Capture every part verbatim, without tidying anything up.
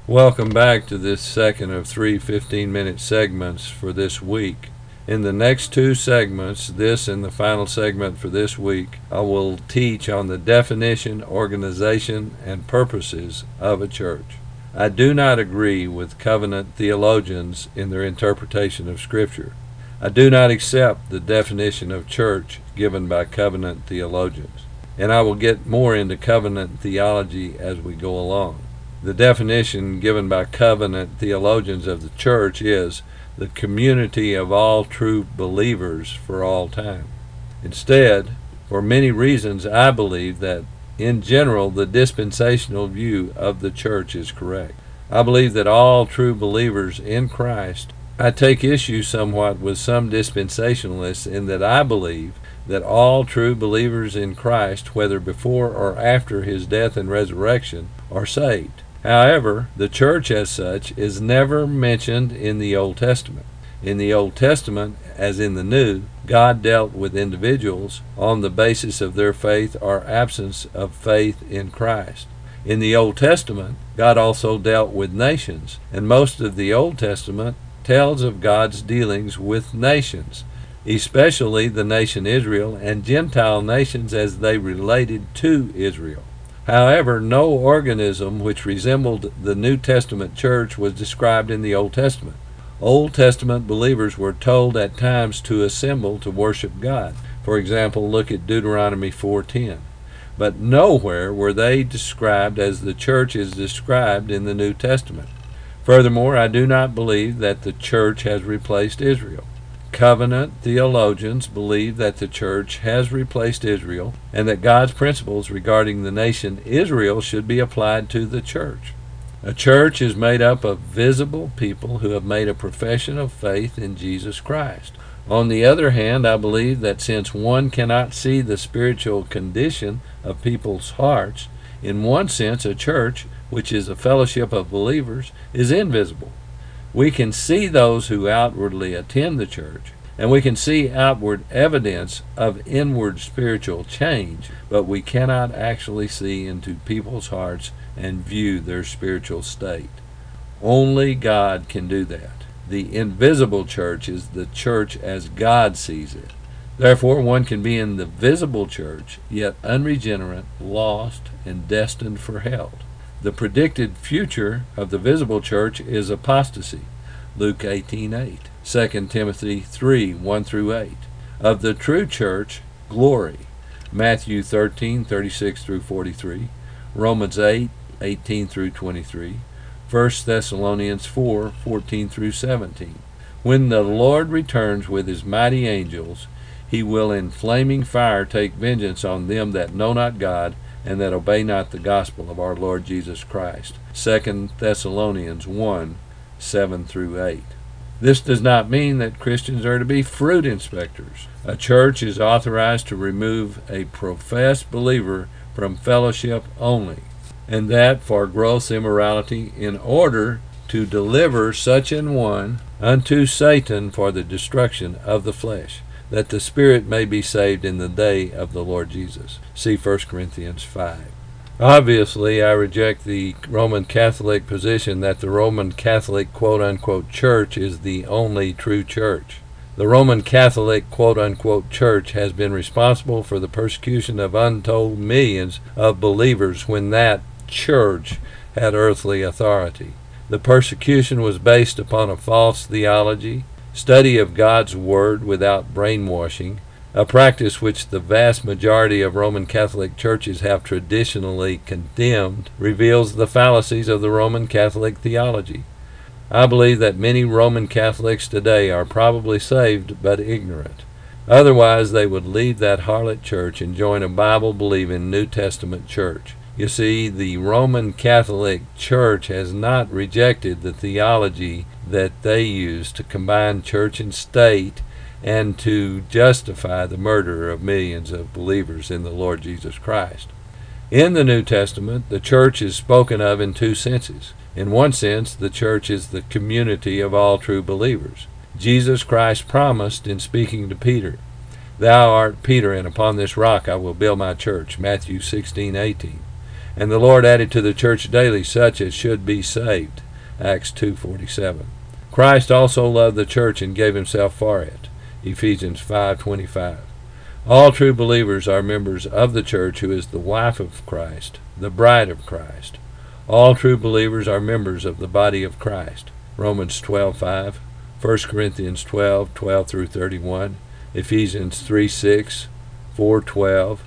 Welcome back to this second of three fifteen-minute segments for this week. In the next two segments, this and the final segment for this week, I will teach on the definition, organization, and purposes of a church. I do not agree with covenant theologians in their interpretation of Scripture. I do not accept the definition of church given by covenant theologians, and I will get more into covenant theology as we go along. The definition given by covenant theologians of the church is the community of all true believers for all time. Instead, for many reasons, I believe that in general the dispensational view of the church is correct. I believe that all true believers in Christ. I take issue somewhat with some dispensationalists in that I believe that all true believers in Christ, whether before or after his death and resurrection, are saved. However, the church as such is never mentioned in the Old Testament. In the Old Testament, as in the New, God dealt with individuals on the basis of their faith or absence of faith in Christ. In the Old Testament, God also dealt with nations, and most of the Old Testament tells of God's dealings with nations, especially the nation Israel and Gentile nations as they related to Israel. However, no organism which resembled the New Testament church was described in the Old Testament. Old Testament believers were told at times to assemble to worship God. For example, look at Deuteronomy four ten. But nowhere were they described as the church is described in the New Testament. Furthermore, I do not believe that the church has replaced Israel. Covenant theologians believe that the church has replaced Israel and that God's principles regarding the nation Israel should be applied to the church. A church is made up of visible people who have made a profession of faith in Jesus Christ. On the other hand, I believe that since one cannot see the spiritual condition of people's hearts, in one sense a church, which is a fellowship of believers, is invisible. We can see those who outwardly attend the church, and we can see outward evidence of inward spiritual change, but we cannot actually see into people's hearts and view their spiritual state. Only God can do that. The invisible church is the church as God sees it. Therefore, one can be in the visible church, yet unregenerate, lost, and destined for hell. The predicted future of the visible church is apostasy, Luke eighteen eight, Second Timothy three one through eight. Of the true church, glory, Matthew thirteen thirty-six through forty-three, Romans eight eighteen through twenty-three, First Thessalonians four fourteen through seventeen. When the Lord returns with his mighty angels, he will in flaming fire take vengeance on them that know not God, and that obey not the gospel of our Lord Jesus Christ. Second Thessalonians one, seven through eight. This does not mean that Christians are to be fruit inspectors. A church is authorized to remove a professed believer from fellowship only, and that for gross immorality, in order to deliver such an one unto Satan for the destruction of the flesh, that the spirit may be saved in the day of the Lord Jesus. See First Corinthians five. Obviously, I reject the Roman Catholic position that the Roman Catholic quote-unquote church is the only true church. The Roman Catholic quote-unquote church has been responsible for the persecution of untold millions of believers when that church had earthly authority. The persecution was based upon a false theology, study of God's Word without brainwashing, a practice which the vast majority of Roman Catholic churches have traditionally condemned, reveals the fallacies of the Roman Catholic theology. I believe that many Roman Catholics today are probably saved but ignorant. Otherwise, they would leave that harlot church and join a Bible-believing New Testament church. You see, the Roman Catholic Church has not rejected the theology that they use to combine church and state and to justify the murder of millions of believers in the Lord Jesus Christ. In the New Testament, the church is spoken of in two senses. In one sense, the church is the community of all true believers. Jesus Christ promised in speaking to Peter, "Thou art Peter, and upon this rock I will build my church," Matthew sixteen eighteen. And the Lord added to the church daily such as should be saved. Acts two forty-seven. Christ also loved the church and gave himself for it. Ephesians five twenty-five. All true believers are members of the church, who is the wife of Christ, the bride of Christ. All true believers are members of the body of Christ. Romans twelve five, First Corinthians twelve twelve through thirty-one, Ephesians three six, four twelve,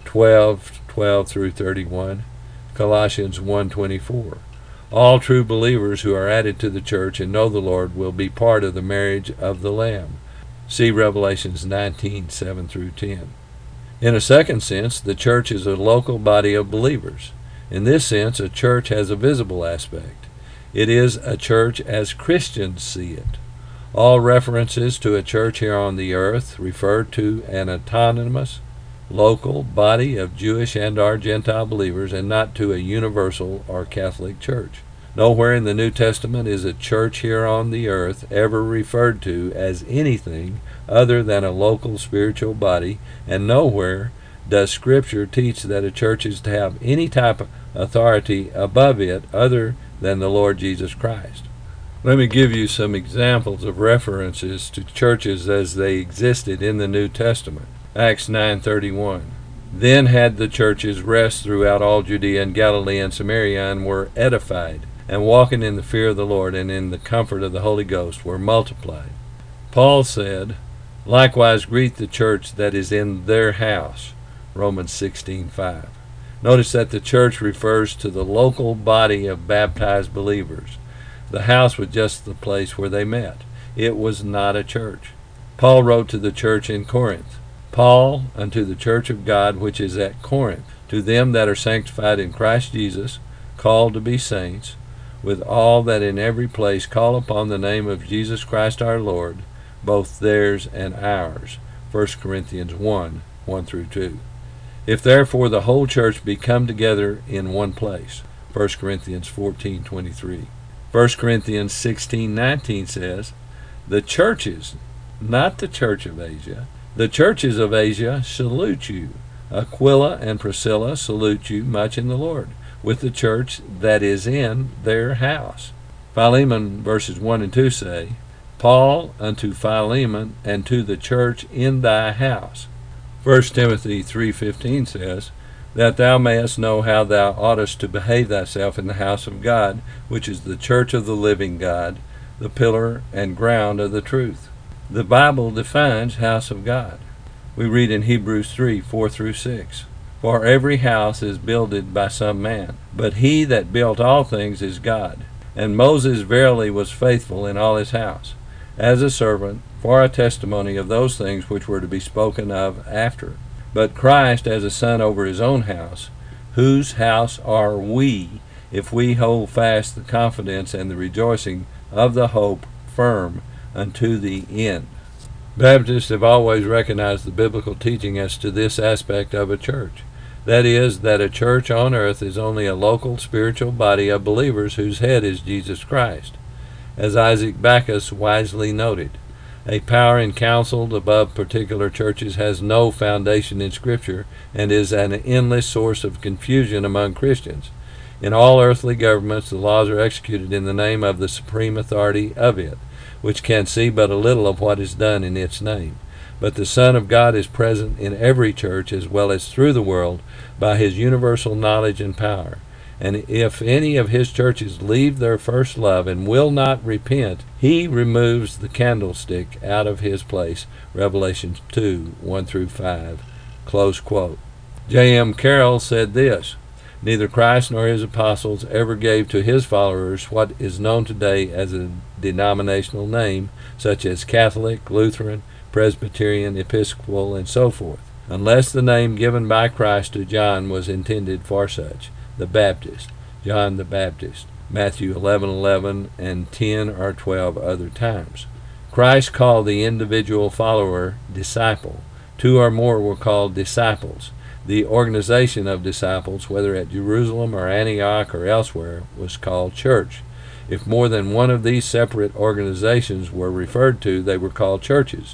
twelve twelve through thirty-one, Colossians one twenty-four. All true believers who are added to the church and know the Lord will be part of the marriage of the Lamb. See Revelations nineteen seven through ten. In a second sense, the church is a local body of believers. In this sense, a church has a visible aspect. It is a church as Christians see it. All references to a church here on the earth refer to an autonomous, local body of Jewish and or Gentile believers, and not to a universal or Catholic church. Nowhere in the New Testament is a church here on the earth ever referred to as anything other than a local spiritual body, and nowhere does Scripture teach that a church is to have any type of authority above it other than the Lord Jesus Christ. Let me give you some examples of references to churches as they existed in the New Testament. Acts nine thirty-one. Then had the churches rest throughout all Judea and Galilee and Samaria, and were edified, and walking in the fear of the Lord and in the comfort of the Holy Ghost were multiplied. Paul said, likewise greet the church that is in their house. Romans sixteen five. Notice that the church refers to the local body of baptized believers. The house was just the place where they met. It was not a church. Paul wrote to the church in Corinth, Paul, unto the church of God which is at Corinth, to them that are sanctified in Christ Jesus, called to be saints, with all that in every place call upon the name of Jesus Christ our Lord, both theirs and ours. First Corinthians one, one through two. If therefore the whole church be come together in one place. First Corinthians fourteen twenty-three. First Corinthians sixteen nineteen says, the churches, not the church of Asia, the churches of Asia salute you. Aquila and Priscilla salute you much in the Lord, with the church that is in their house. Philemon verses one and two say, Paul unto Philemon and to the church in thy house. First Timothy three fifteen says, that thou mayest know how thou oughtest to behave thyself in the house of God, which is the church of the living God, the pillar and ground of the truth. The Bible defines house of God. We read in Hebrews three four through six, for every house is builded by some man, but he that built all things is God. And Moses verily was faithful in all his house, as a servant, for a testimony of those things which were to be spoken of after. But Christ as a son over his own house, whose house are we, if we hold fast the confidence and the rejoicing of the hope firm unto the end. Baptists have always recognized the biblical teaching as to this aspect of a church. That is, that a church on earth is only a local spiritual body of believers whose head is Jesus Christ. As Isaac Backus wisely noted, a power encounseled above particular churches has no foundation in Scripture and is an endless source of confusion among Christians. In all earthly governments, the laws are executed in the name of the supreme authority of it, which can see but a little of what is done in its name. But the Son of God is present in every church as well as through the world by his universal knowledge and power. And if any of his churches leave their first love and will not repent, he removes the candlestick out of his place. Revelation two, one through five. Close quote. J M Carroll said this, neither Christ nor his apostles ever gave to his followers what is known today as a denominational name, such as Catholic, Lutheran, Presbyterian, Episcopal, and so forth, unless the name given by Christ to John was intended for such. The Baptist, John the Baptist, Matthew eleven eleven, and ten or twelve other times. Christ called the individual follower disciple. Two or more were called disciples. The organization of disciples, whether at Jerusalem or Antioch or elsewhere, was called church. If more than one of these separate organizations were referred to, they were called churches.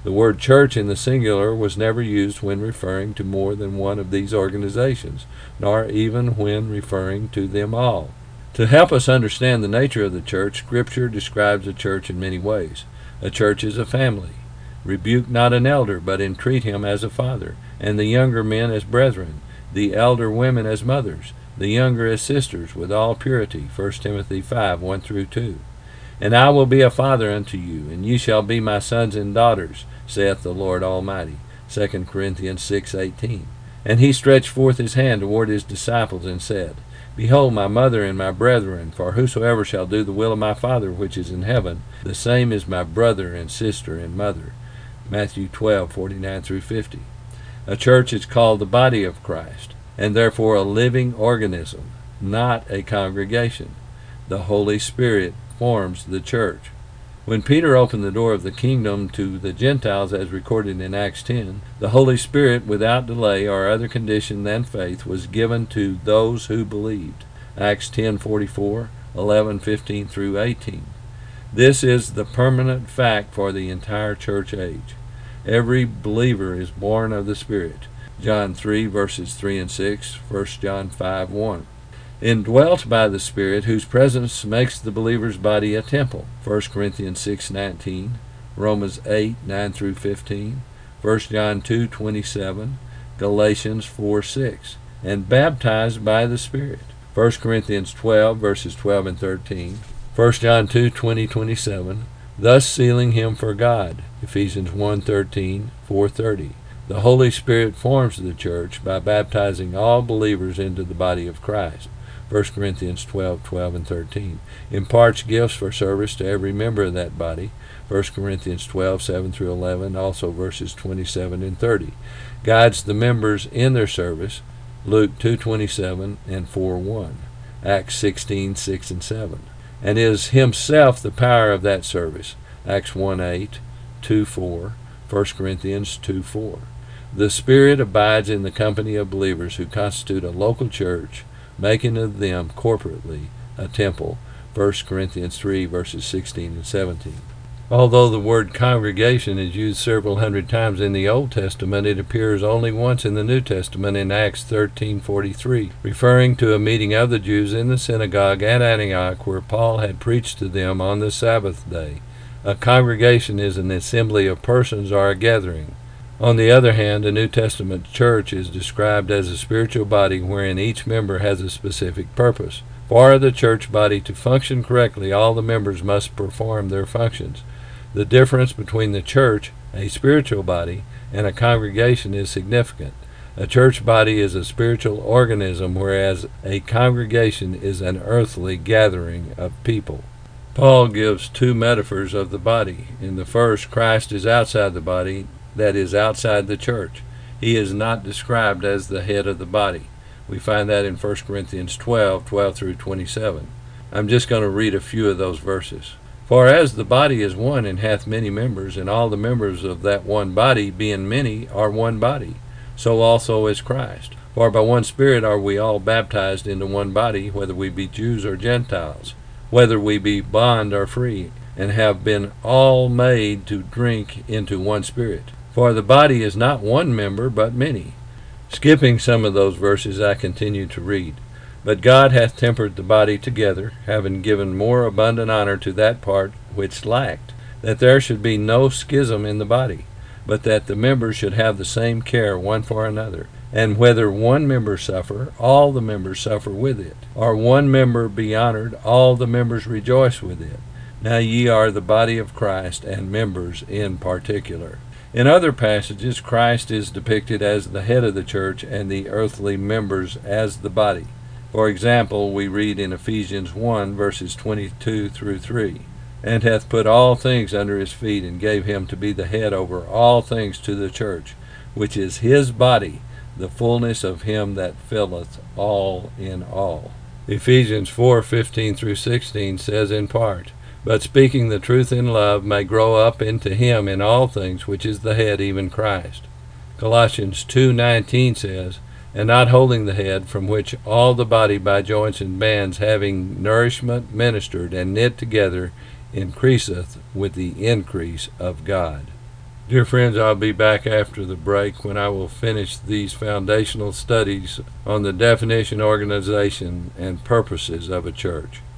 The word church in the singular was never used when referring to more than one of these organizations, nor even when referring to them all. To help us understand the nature of the church, Scripture describes a church in many ways. A church is a family. Rebuke not an elder, but entreat him as a father, and the younger men as brethren, the elder women as mothers, the younger as sisters, with all purity. First Timothy five, one through two. And I will be a father unto you, and ye shall be my sons and daughters, saith the Lord Almighty. Second Corinthians six, eighteen. And he stretched forth his hand toward his disciples, and said, Behold my mother and my brethren, for whosoever shall do the will of my Father which is in heaven, the same is my brother and sister and mother. Matthew twelve, forty-nine through fifty. A church is called the body of Christ, and therefore a living organism, not a congregation. The Holy Spirit forms the church. When Peter opened the door of the kingdom to the Gentiles as recorded in Acts ten, the Holy Spirit without delay or other condition than faith was given to those who believed. Acts ten forty-four, eleven fifteen through eighteen. This is the permanent fact for the entire church age. Every believer is born of the Spirit. John three verses three and six, First John five, one. Indwelt by the Spirit, whose presence makes the believer's body a temple. First Corinthians six, nineteen, Romans eight, nine through fifteen, First John two, twenty-seven, Galatians four, six. And baptized by the Spirit. First Corinthians twelve, verses twelve and thirteen, First John two, twenty, twenty-seven, thus sealing him for God. Ephesians one, thirteen, four, thirty. The Holy Spirit forms the church by baptizing all believers into the body of Christ. First Corinthians twelve, twelve and thirteen. Imparts gifts for service to every member of that body. First Corinthians twelve, seven through eleven, also verses twenty-seven and thirty. Guides the members in their service. Luke two, twenty-seven and four, one. Acts sixteen, six and seven. And is himself the power of that service. Acts one, eight, two, four, First Corinthians two, four. The Spirit abides in the company of believers who constitute a local church, making of them corporately a temple. First Corinthians three, verses sixteen and seventeen. Although the word congregation is used several hundred times in the Old Testament, it appears only once in the New Testament in Acts thirteen forty-three, referring to a meeting of the Jews in the synagogue at Antioch where Paul had preached to them on the Sabbath day. A congregation is an assembly of persons or a gathering. On the other hand, a New Testament church is described as a spiritual body wherein each member has a specific purpose. For the church body to function correctly, all the members must perform their functions. The difference between the church, a spiritual body, and a congregation is significant. A church body is a spiritual organism, whereas a congregation is an earthly gathering of people. Paul gives two metaphors of the body. In the first, Christ is outside the body, that is, outside the church. He is not described as the head of the body. We find that in First Corinthians twelve, twelve through twenty-seven. I'm just going to read a few of those verses. For as the body is one and hath many members, and all the members of that one body, being many, are one body, so also is Christ. For by one Spirit are we all baptized into one body, whether we be Jews or Gentiles, whether we be bond or free, and have been all made to drink into one Spirit. For the body is not one member, but many. Skipping some of those verses, I continue to read. But God hath tempered the body together, having given more abundant honor to that part which lacked, that there should be no schism in the body, but that the members should have the same care one for another. And whether one member suffer, all the members suffer with it. Or one member be honored, all the members rejoice with it. Now ye are the body of Christ, and members in particular. In other passages, Christ is depicted as the head of the church, and the earthly members as the body. For example, we read in Ephesians one, verses twenty-two through three, and hath put all things under his feet, and gave him to be the head over all things to the church, which is his body, the fullness of him that filleth all in all. Ephesians four, fifteen through sixteen says in part, But speaking the truth in love may grow up into him in all things, which is the head, even Christ. Colossians two, nineteen says, And not holding the head, from which all the body by joints and bands, having nourishment ministered and knit together, increaseth with the increase of God. Dear friends, I'll be back after the break when I will finish these foundational studies on the definition, organization, and purposes of a church.